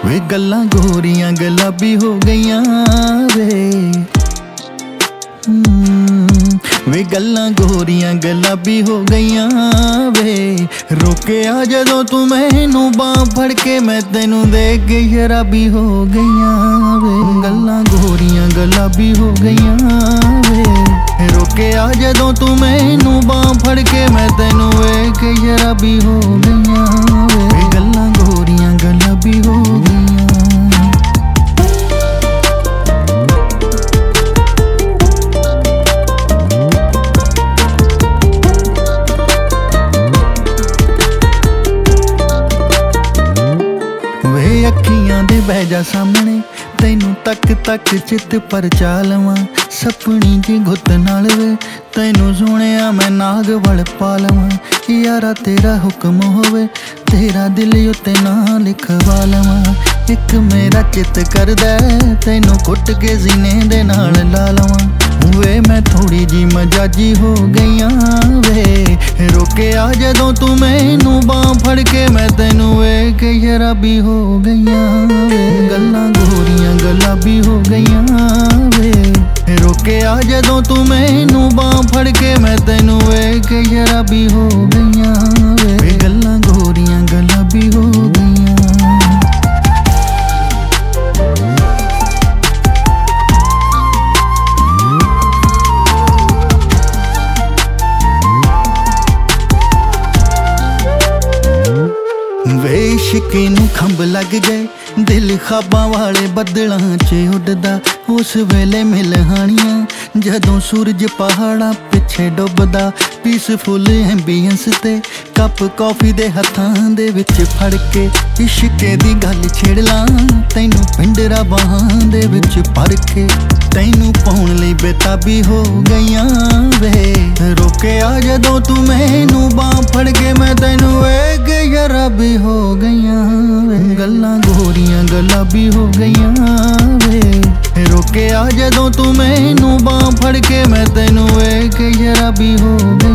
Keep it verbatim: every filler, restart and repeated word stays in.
वे गल्लां गोरियां गुलाबी हो गईयां वे वे गल्लां गोरियां गुलाबी हो गईयां वे रोके आ जदों तू मैनू बांह फड़ के मैं तैनू देख के शराबी हो गईयां वे गल्लां गोरियां गुलाबी हो गईयां वे रोके आ जदों तू मैनू बांह फड़ के मैं तैनू देख के शराबी हो गईयां वे गल्लां गोरियां गुलाबी हो गईयां। अखियां दे बह जा सामने तैनू तक तक चित पर चा लवां सपनी च गुत नाल वे तैनू सुनिया मैं नाग वल पा लवां यारा तेरा हुक्म होवे तेरा दिल उत्ते ना लिखवा लवां एक मेरा चित करदा तैनू कुट के सीने दे नाल ला लवां वे मैं थोड़ी जी मजाजी हो गईयां वे रोके आ जदों तू मैनू बांह फड़ के मैं तैनू वेख के शराबी हो गईयां वे गल्लां गोरियां गुलाबी हो गईयां वे रोके आ जदों तू मैनू बांह फड़ के मैं तैनू वेख के शराबी हो गईयां वे गल्लां गोरियां गुलाबी हो गईयां। वे इश्क नूं खंभ लग गए दिल खाबां वाले बदलां च उड़दा उस वेले मिलहानियां जदों सूरज पहाड़ां पिछे डुबदा पीसफुल एंबियंस ते कप कॉफी दे हत्थां दे विच फड़ के इश्के दी गल छेड़ लां तैनू पिंडरा बाहां दे विच भर के तैनू पाउण लई बेताबी हो गईयां वे रोके आ जदों तू मैनू बांह फड़ के मैं तैनू वेख के शराबी हो गईयां वे गल्लां गोरियां गुलाबी हो गईयां वे रोके आ जदों तू मैनू बांह फड़ के मैं तैनू वेख के शराबी हो